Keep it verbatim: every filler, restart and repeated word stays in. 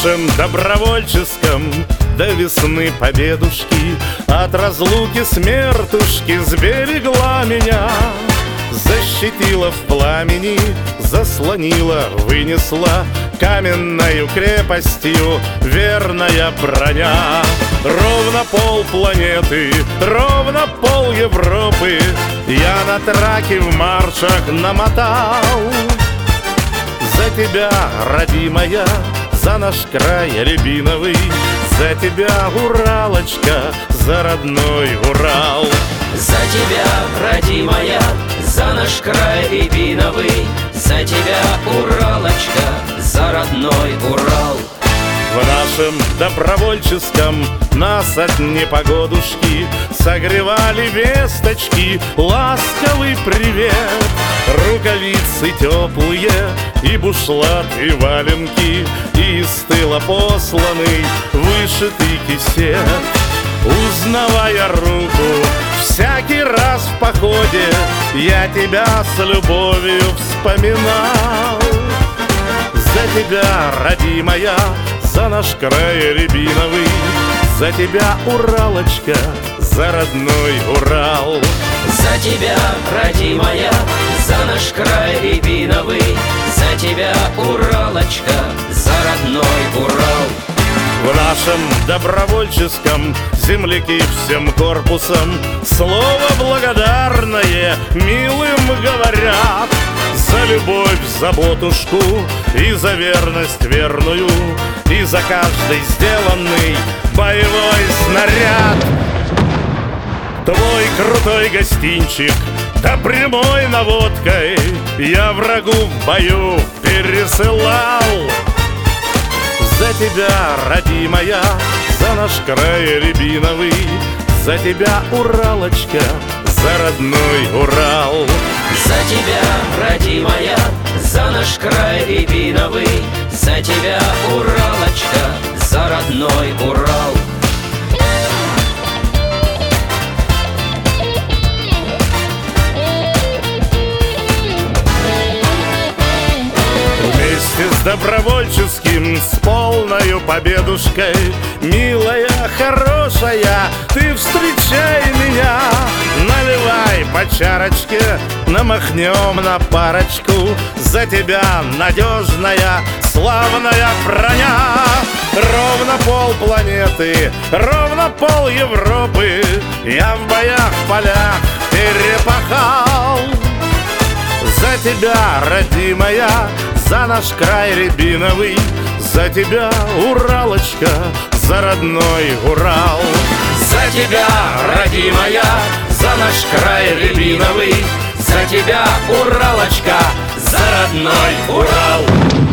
нашем добровольческом до весны победушки от разлуки смертушки сберегла меня, защитила в пламени, заслонила, вынесла каменною крепостью верная броня. Ровно пол планеты, ровно пол Европы я на траке в маршах намотал. За тебя, родимая, за наш край рябиновый, за тебя, Уралочка, за родной Урал. За тебя, родимая, за наш край рябиновый, за тебя, Уралочка, за родной Урал. В нашем добровольческом нас от непогодушки согревали весточки, ласковый привет. Рукавицы теплые и бушлат, и валенки, и из тыла посланный вышитый кисет. Узнавая руку всякий раз в походе, я тебя с любовью вспоминал. За тебя, родимая, за наш край рябиновый, за тебя, Уралочка, за родной Урал. За тебя, родимая, за наш край рябиновый, за тебя, Уралочка, за родной Урал. В нашем добровольческом земляки всем корпусом слово благодарное милым говорят. За любовь, заботушку и за верность верную, и за каждый сделанный боевой снаряд. Твой крутой гостинчик, да прямой наводкой я врагу в бою пересылал. За тебя, родимая, за наш край рябиновый, за тебя, Уралочка, за родной Урал. За тебя, родимая, за наш край рябиновый, за тебя, Уралочка, за родной Урал. Вместе с добровольческим, с полною победушкой, милая, хорошая, ты встречай меня. Наливай по чарочке, намахнем на парочку, за тебя, надежная, славная броня. Ровно пол планеты, ровно пол Европы я в боях, в полях перепахал. За тебя, родимая, за наш край рябиновый, за тебя, Уралочка, за родной Урал. За тебя, родимая, за наш край рябиновый, за тебя, Уралочка, за родной Урал.